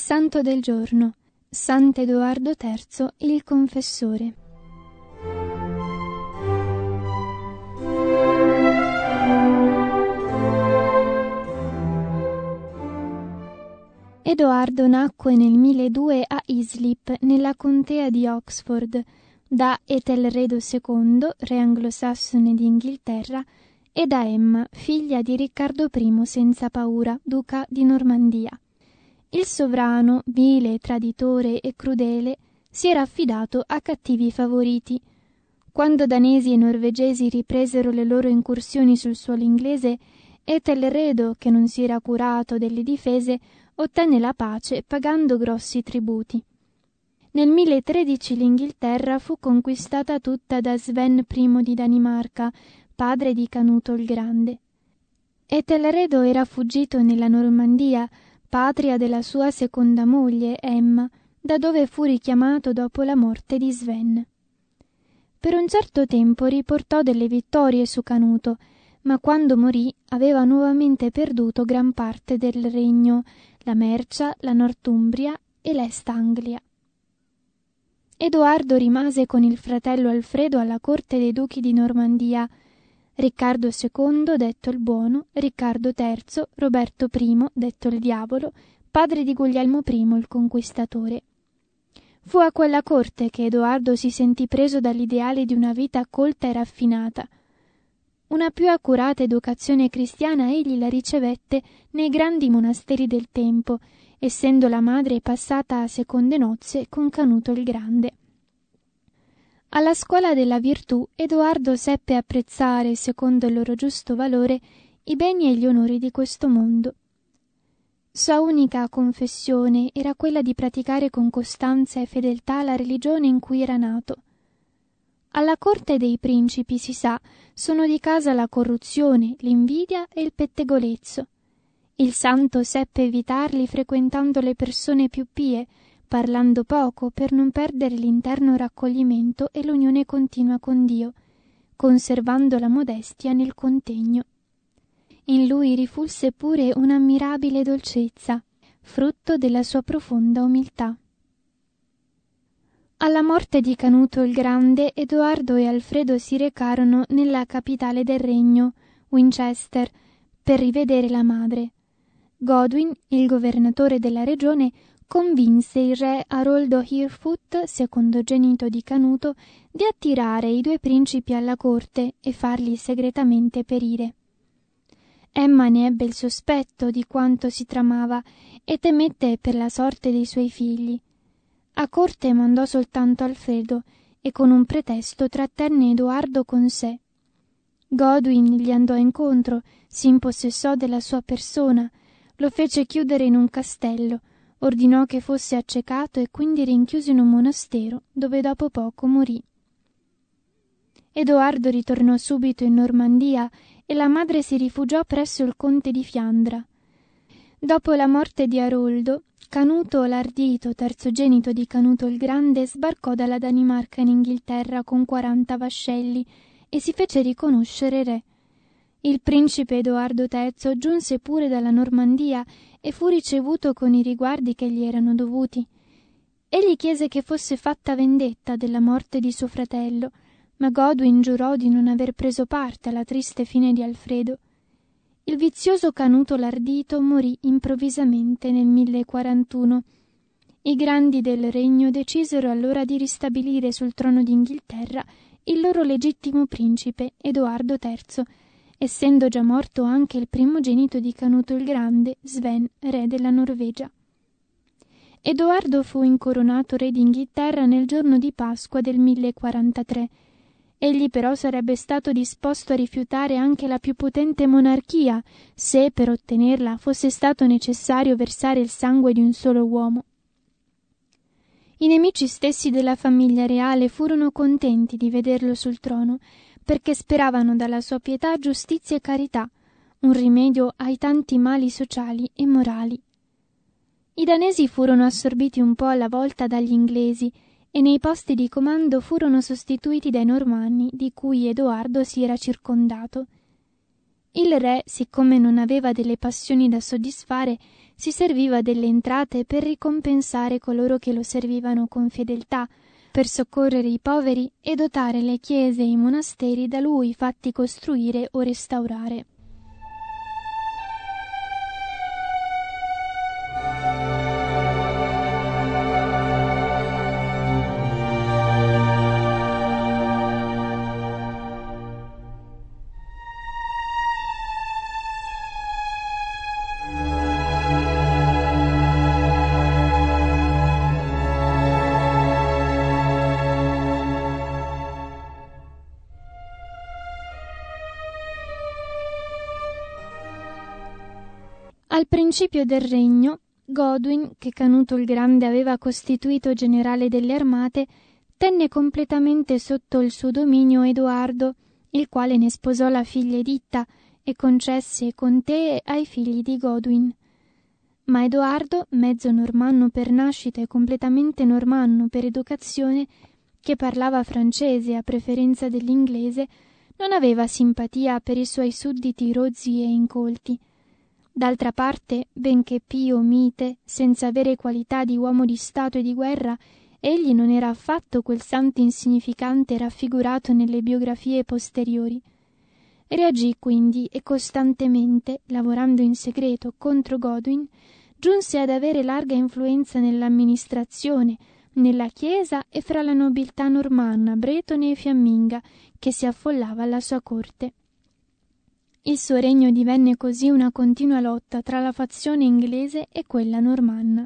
Santo del giorno. Sant'Edoardo III, il confessore. Edoardo nacque nel 1002 a Islip, nella contea di Oxford, da Etelredo II, re anglosassone d'Inghilterra, e da Emma, figlia di Riccardo I senza paura, duca di Normandia. Il sovrano, vile, traditore e crudele, si era affidato a cattivi favoriti. Quando danesi e norvegesi ripresero le loro incursioni sul suolo inglese, Etelredo, che non si era curato delle difese, ottenne la pace pagando grossi tributi. Nel 1013 l'Inghilterra fu conquistata tutta da Sven I di Danimarca, padre di Canuto il Grande. Etelredo era fuggito nella Normandia, patria della sua seconda moglie, Emma, da dove fu richiamato dopo la morte di Sven. Per un certo tempo riportò delle vittorie su Canuto, ma quando morì aveva nuovamente perduto gran parte del regno, la Mercia, la Northumbria e l'Est Anglia. Edoardo rimase con il fratello Alfredo alla corte dei duchi di Normandia, Riccardo II, detto il Buono, Riccardo III, Roberto I, detto il Diavolo, padre di Guglielmo I, il Conquistatore. Fu a quella corte che Edoardo si sentì preso dall'ideale di una vita colta e raffinata. Una più accurata educazione cristiana egli la ricevette nei grandi monasteri del tempo, essendo la madre passata a seconde nozze con Canuto il Grande. Alla scuola della virtù Edoardo seppe apprezzare, secondo il loro giusto valore, i beni e gli onori di questo mondo. Sua unica confessione era quella di praticare con costanza e fedeltà la religione in cui era nato. Alla corte dei principi, si sa, sono di casa la corruzione, l'invidia e il pettegolezzo. Il santo seppe evitarli frequentando le persone più pie, parlando poco per non perdere l'interno raccoglimento e l'unione continua con Dio, conservando la modestia nel contegno. In lui rifulse pure un'ammirabile dolcezza, frutto della sua profonda umiltà. Alla morte di Canuto il Grande, Edoardo e Alfredo si recarono nella capitale del regno, Winchester, per rivedere la madre. Godwin, il governatore della regione, convinse il re Aroldo Harefoot, secondogenito di Canuto, di attirare i due principi alla corte e farli segretamente perire. Emma ne ebbe il sospetto di quanto si tramava e temette per la sorte dei suoi figli. A corte mandò soltanto Alfredo e con un pretesto trattenne Edoardo con sé. Godwin gli andò incontro, si impossessò della sua persona, lo fece chiudere in un castello, ordinò che fosse accecato e quindi rinchiuso in un monastero, dove dopo poco morì. Edoardo ritornò subito in Normandia e la madre si rifugiò presso il conte di Fiandra. Dopo la morte di Aroldo, Canuto l'Ardito, terzogenito di Canuto il Grande, sbarcò dalla Danimarca in Inghilterra con 40 vascelli e si fece riconoscere re. Il principe Edoardo III giunse pure dalla Normandia e fu ricevuto con i riguardi che gli erano dovuti. Egli chiese che fosse fatta vendetta della morte di suo fratello, ma Godwin giurò di non aver preso parte alla triste fine di Alfredo. Il vizioso Canuto l'Ardito morì improvvisamente nel 1041. I grandi del regno decisero allora di ristabilire sul trono d'Inghilterra il loro legittimo principe, Edoardo III, essendo già morto anche il primogenito di Canuto il Grande, Sven, re della Norvegia. Edoardo fu incoronato re d'Inghilterra nel giorno di Pasqua del 1043. Egli però sarebbe stato disposto a rifiutare anche la più potente monarchia, se per ottenerla fosse stato necessario versare il sangue di un solo uomo. I nemici stessi della famiglia reale furono contenti di vederlo sul trono, perché speravano dalla sua pietà giustizia e carità, un rimedio ai tanti mali sociali e morali. I danesi furono assorbiti un po' alla volta dagli inglesi e nei posti di comando furono sostituiti dai normanni di cui Edoardo si era circondato. Il re, siccome non aveva delle passioni da soddisfare, si serviva delle entrate per ricompensare coloro che lo servivano con fedeltà, per soccorrere i poveri e dotare le chiese e i monasteri da lui fatti costruire o restaurare. Al principio del regno, Godwin, che Canuto il Grande aveva costituito generale delle armate, tenne completamente sotto il suo dominio Edoardo, il quale ne sposò la figlia Editta e concesse contee ai figli di Godwin. Ma Edoardo, mezzo normanno per nascita e completamente normanno per educazione, che parlava francese a preferenza dell'inglese, non aveva simpatia per i suoi sudditi rozzi e incolti. D'altra parte, benché pio, mite, senza avere qualità di uomo di Stato e di guerra, egli non era affatto quel santo insignificante raffigurato nelle biografie posteriori. Reagì quindi e costantemente, lavorando in segreto contro Godwin, giunse ad avere larga influenza nell'amministrazione, nella Chiesa e fra la nobiltà normanna, bretone e fiamminga, che si affollava alla sua corte. Il suo regno divenne così una continua lotta tra la fazione inglese e quella normanna.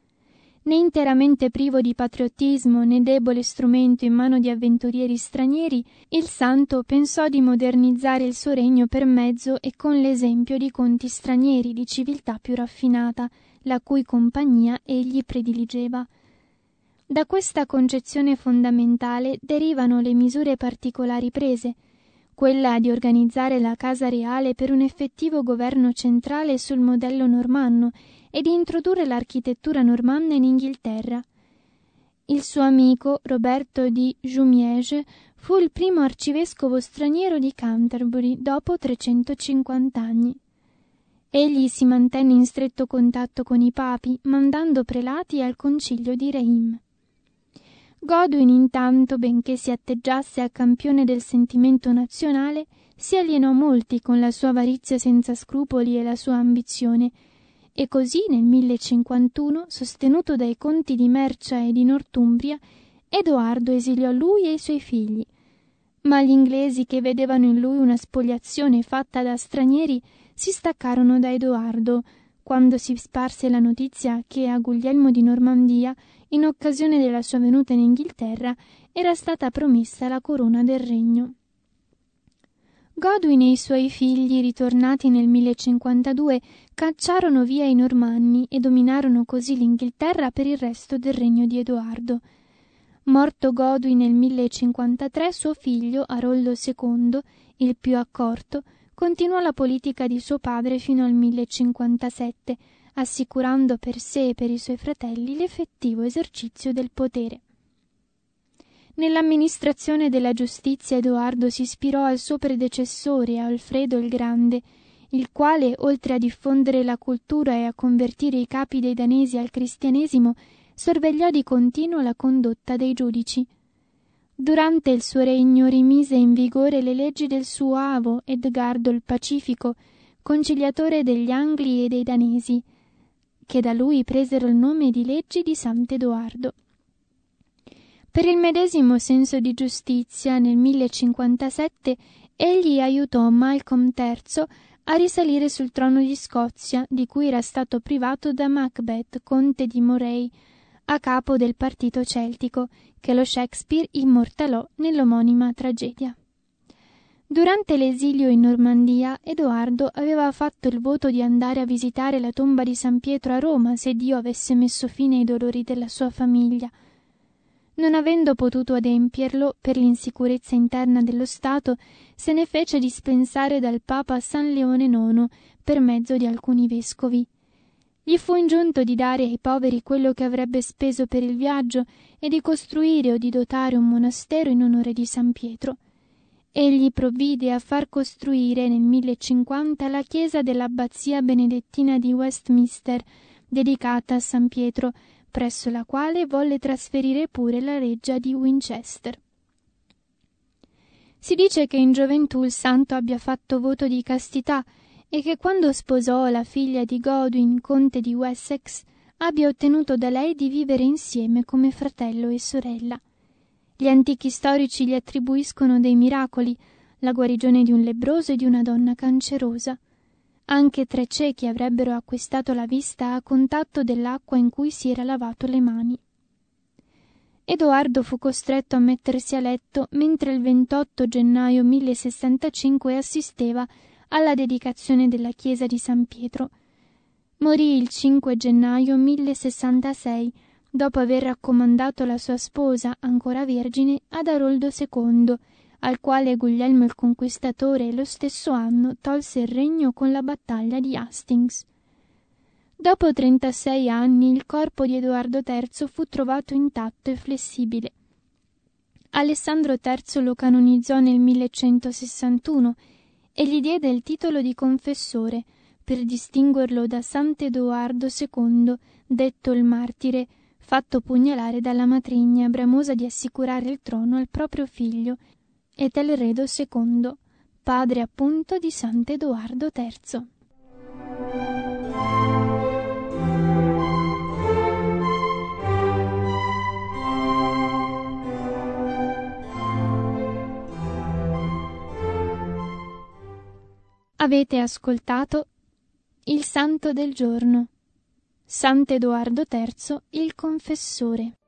Né interamente privo di patriottismo né debole strumento in mano di avventurieri stranieri, il santo pensò di modernizzare il suo regno per mezzo e con l'esempio di conti stranieri di civiltà più raffinata, la cui compagnia egli prediligeva. Da questa concezione fondamentale derivano le misure particolari prese, quella di organizzare la casa reale per un effettivo governo centrale sul modello normanno e di introdurre l'architettura normanna in Inghilterra. Il suo amico Roberto di Jumièges fu il primo arcivescovo straniero di Canterbury dopo 350 anni. Egli si mantenne in stretto contatto con i papi, mandando prelati al concilio di Reims. Godwin intanto, benché si atteggiasse a campione del sentimento nazionale, si alienò molti con la sua avarizia senza scrupoli e la sua ambizione, e così nel 1051, sostenuto dai conti di Mercia e di Northumbria, Edoardo esiliò lui e i suoi figli. Ma gli inglesi, che vedevano in lui una spoliazione fatta da stranieri, si staccarono da Edoardo, quando si sparse la notizia che a Guglielmo di Normandia, in occasione della sua venuta in Inghilterra, era stata promessa la corona del regno. Godwin e i suoi figli, ritornati nel 1052, cacciarono via i Normanni e dominarono così l'Inghilterra per il resto del regno di Edoardo. Morto Godwin nel 1053, suo figlio Aroldo II, il più accorto, continuò la politica di suo padre fino al 1057, assicurando per sé e per i suoi fratelli l'effettivo esercizio del potere. Nell'amministrazione della giustizia Edoardo si ispirò al suo predecessore Alfredo il Grande, il quale, oltre a diffondere la cultura e a convertire i capi dei danesi al cristianesimo, sorvegliò di continuo la condotta dei giudici. Durante il suo regno rimise in vigore le leggi del suo avo Edgardo il Pacifico, conciliatore degli Angli e dei Danesi, che da lui presero il nome di leggi di Sant'Edoardo. Per il medesimo senso di giustizia, nel 1057 egli aiutò Malcolm III a risalire sul trono di Scozia, di cui era stato privato da Macbeth, conte di Moray, a capo del partito celtico, che lo Shakespeare immortalò nell'omonima tragedia. Durante l'esilio in Normandia, Edoardo aveva fatto il voto di andare a visitare la tomba di San Pietro a Roma se Dio avesse messo fine ai dolori della sua famiglia. Non avendo potuto adempierlo per l'insicurezza interna dello Stato, se ne fece dispensare dal Papa San Leone IX per mezzo di alcuni vescovi. Gli fu ingiunto di dare ai poveri quello che avrebbe speso per il viaggio e di costruire o di dotare un monastero in onore di San Pietro. Egli provvide a far costruire nel 1050 la chiesa dell'abbazia benedettina di Westminster, dedicata a San Pietro, presso la quale volle trasferire pure la reggia di Winchester. Si dice che in gioventù il santo abbia fatto voto di castità e che quando sposò la figlia di Godwin, conte di Wessex, abbia ottenuto da lei di vivere insieme come fratello e sorella. Gli antichi storici gli attribuiscono dei miracoli, la guarigione di un lebbroso e di una donna cancerosa. Anche 3 ciechi avrebbero acquistato la vista a contatto dell'acqua in cui si era lavato le mani. Edoardo fu costretto a mettersi a letto mentre il 28 gennaio 1065 assisteva alla dedicazione della chiesa di San Pietro. Morì il 5 gennaio 1066, dopo aver raccomandato la sua sposa, ancora vergine, ad Aroldo II, al quale Guglielmo il Conquistatore lo stesso anno tolse il regno con la battaglia di Hastings. Dopo 36 anni il corpo di Edoardo III fu trovato intatto e flessibile. Alessandro III lo canonizzò nel 1161 e gli diede il titolo di confessore per distinguerlo da Sant'Edoardo II, detto il martire, fatto pugnalare dalla matrigna bramosa di assicurare il trono al proprio figlio, Etelredo II, padre appunto di Sant'Edoardo III. Avete ascoltato Il Santo del Giorno. Sant'Edoardo III, il Confessore.